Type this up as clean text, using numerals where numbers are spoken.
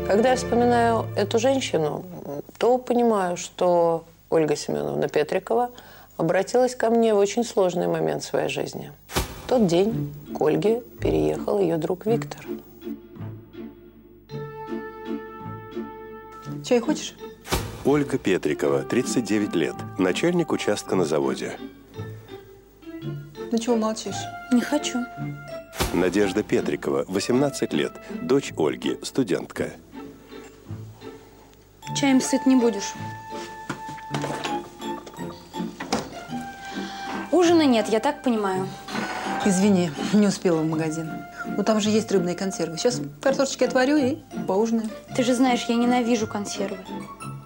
Когда я вспоминаю эту женщину, то понимаю, что Ольга Семеновна Петрикова обратилась ко мне в очень сложный момент своей жизни. В тот день к Ольге переехал ее друг Виктор. Чай хочешь? Ольга Петрикова, 39 лет, начальник участка на заводе. Ну чего молчишь? Не хочу. Надежда Петрикова, 18 лет, дочь Ольги, студентка. Чаем сыт не будешь. Ужина нет, я так понимаю. Извини, не успела в магазин. Ну там же есть рыбные консервы. Сейчас картошечки отварю и поужинаем. Ты же знаешь, я ненавижу консервы.